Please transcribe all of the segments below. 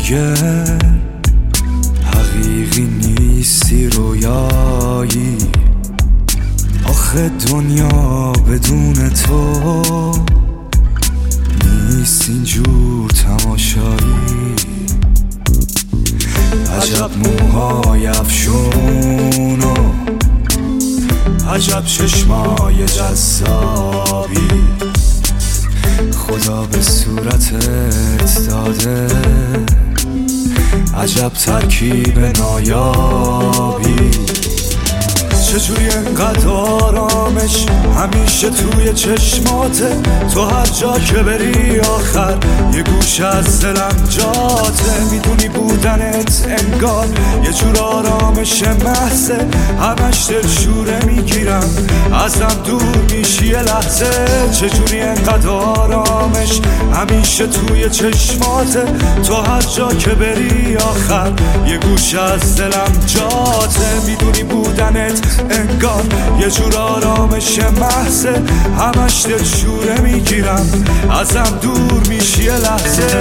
دیگه حقیقی نیستی رویایی. آخه دنیا بدون تو نیست اینجور تماشایی. عجب موهای افشون و عجب چشمای جذابی خدا به صورتت داده. عجب ترکیب نایابی. چجوری انقدر آرامش همیشه توی چشماته. تو هر جا که بری آخر یه گوشه از دلم جاته. میدونی بودنت انگار یه جور آرامش محضه. همش دلشوره میگیرم ازم دور میشی یه لحظه. چجوری انقدر آرامش همیشه توی چشماته. تو هر جا که بری آخر یه گوشه از دلم جاته. میدونی بودنت انگار یه جور آرامش محضه. همش دلشوره میگیرم ازم دور میشی یه لحظه.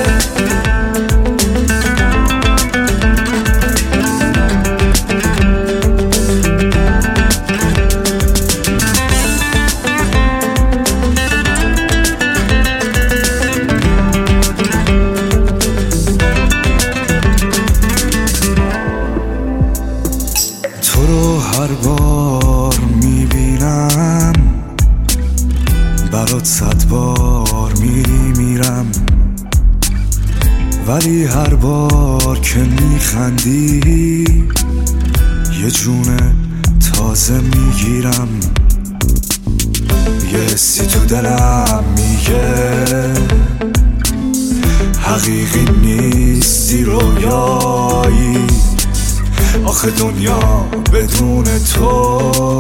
تو رو هر بار میبینم برات 100 بار میمیرم. ولی هر بار که میخندی یه جون تازه میگیرم. یه حسی تو دلم میگه حقیقی نیستی رویایی. آخه دنیا بدون تو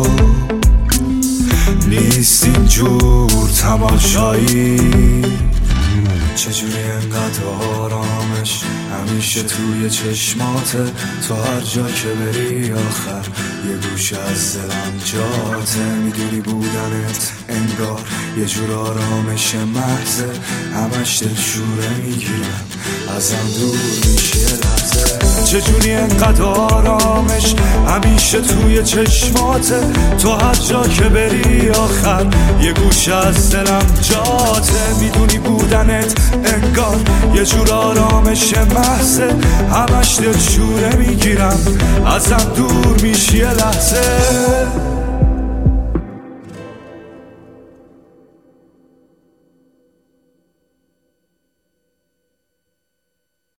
نیست اینجور تماشایی. چجوری انقدر آرامش همیشه توی چشماته. تو هر جا که بری آخر یه گوشه از دلم جاته. میدونی بودنت انگار یه جور آرامش محضه. همش دلشوره میگیرم ازم دور میشه لحظه. چجوری انقدر آرامش همیشه توی چشماته. تو هر جا که بری آخر یه گوشه از دلم جاته. میدونی بودنت انگار یه جور آرامش محضه. همش دلشوره میگیرم ازم دور میشی یه لحظه.